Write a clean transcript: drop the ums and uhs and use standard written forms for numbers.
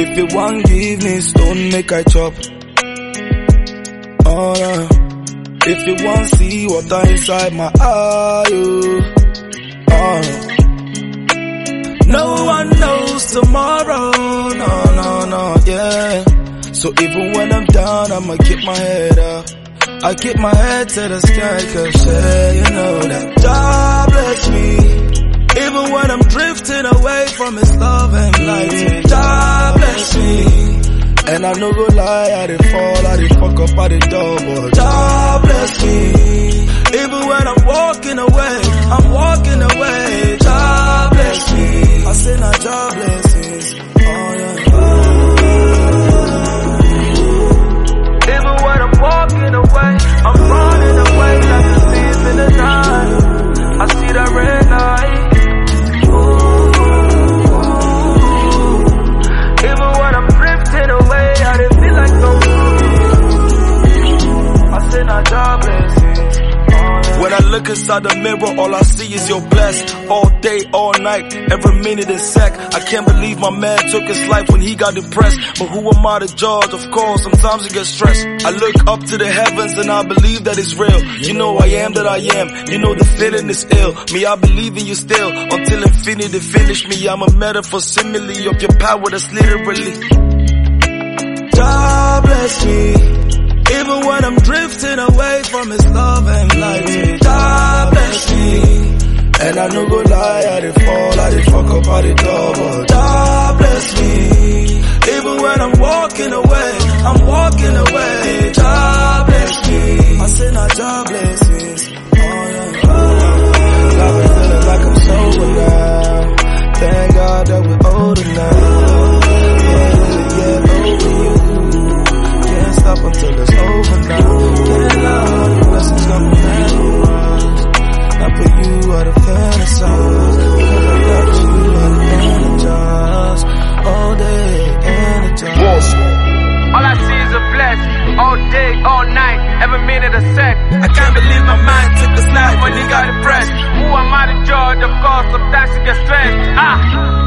If you want give me stone, make I chop. Oh no. If you want see water inside my eye, oh. No one knows tomorrow, no, yeah. So even when I'm down, I'ma keep my head up. I keep my head to the sky, cause yeah, you know that God bless me. Even when I'm drifting away from His love and light, God bless me. And I no go lie, I did fall, I did fuck up, I did double. God bless me. Even when I'm walking away, God bless me. I say now God blessings, oh yeah. Even when I'm walking away, I'm running away like the thieves in the night. I see that red light. Even when I'm drifting away, I didn't feel like no more. I say now God blessings. When I look inside the mirror, all I see is your blessed. All day, all night, every minute and sec. I can't believe my man took his life when he got depressed. But who am I to judge? Of course, sometimes you get stressed. I look up to the heavens and I believe that it's real. You know I am that I am. You know the feeling is ill. Me, I believe in you still. Until infinity finish me, I'm a metaphor simile of your power that's literally. God bless me. Even when I'm drifting away from His love and light, God bless me. And I no go lie, I did fall, I did fuck up, I did double. God bless me. Even when I'm walking away, God bless me. I say now God blessings, oh yeah. I've been feeling like I'm sober now. Thank God that we're older now. Yeah, over you. Can't stop until it's over now. Can't allow all the blessings come from us. Not for you or the fantasize. Because I got you and energize. All day, energize. All I see is a blessing. All day, all night, every minute a sec. I can't believe my mind took a snap when he got depressed. Who am I to judge? Of course, sometimes you get stressed.